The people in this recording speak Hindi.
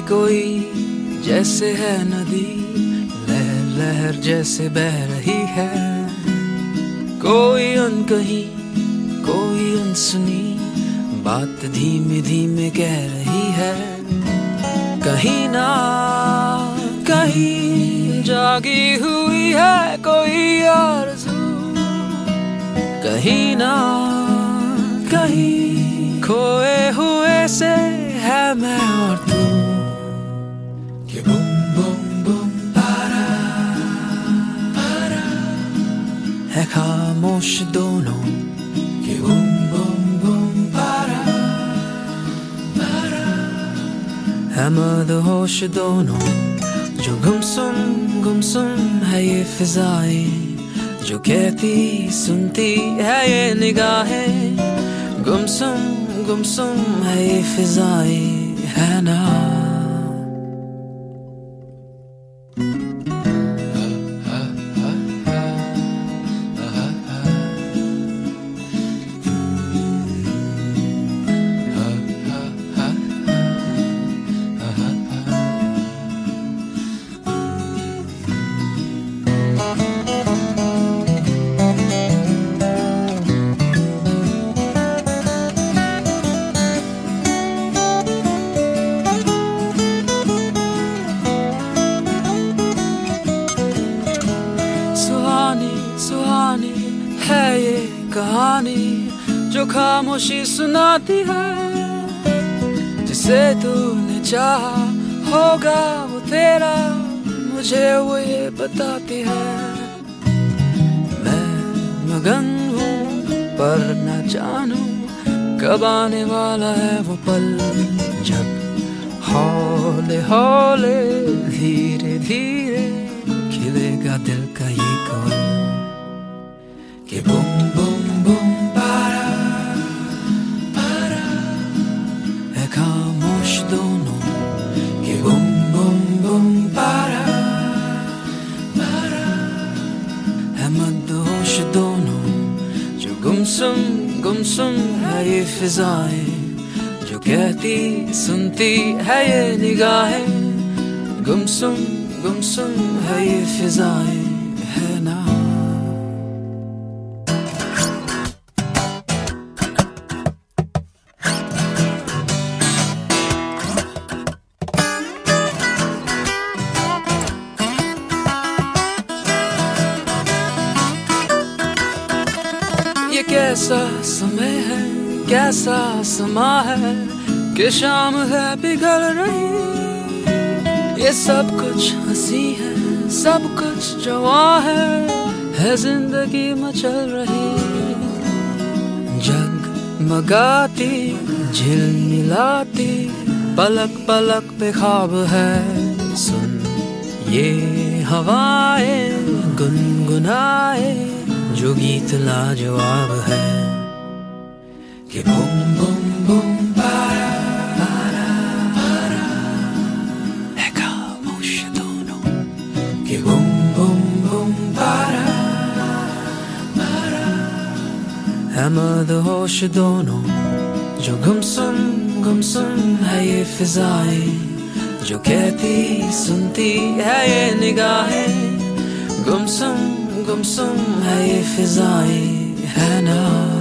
कोई जैसे है नदी, लहर लहर जैसे बह रही है। कोई अनकही कोई अनसुनी बात धीमे धीमे कह रही है। कहीं ना कहीं जागी हुई है कोई आरज़ू, कहीं ना कहीं खोए हुए से है मैं और तू। कि बुम बुम बुम पारा पारा है खामोश दोनों। कि बुम बुम बुम पारा पारा है मदहोश दोनों। जो गुमसुम है ये फिजाएं, जो कहती सुनती है ये निगाहें। गुमसुम है ये फिजाएं, है ना। सुहानी है ये कहानी जो खामोशी सुनाती है। जिसे तूने चाहा होगा वो तेरा, मुझे वो ये बताती है। मैं मगन हूँ पर न जानूं कब आने वाला है वो पल, जब हौले हौले धीरे धीरे खिलेगा दिल का ये कौल। कि बुम बुम बुम पारा पारा है खामोश दोनों। कि बुम बुम बुम पारा पारा है मदहोश दोनों। जो गुमसुम है ये फिजाएं, जो कहती सुनती है ये निगाहें। गुमसुम है ये फिजाएं, है ना। ये कैसा समय है कैसा समा है कि शाम है पिघल रही। ये सब कुछ हंसी है सब कुछ जवां है जिंदगी मचल रही। जगमगाती झिलमिलाती पलक पलक पे ख्वाब है। सुन ये हवाएं गुनगुनाए जो गीत लाजवाब है। कि बुम बुम बुम पारा पारा पारा है खामोश दोनों। कि बुम बुम बुम पारा पारा है मदहोश दोनों। जो गुमसुम है ये फिजाएं, जो कहती सुनती है ये निगाहें। गुमसुम है ये फिजाएं, है ना।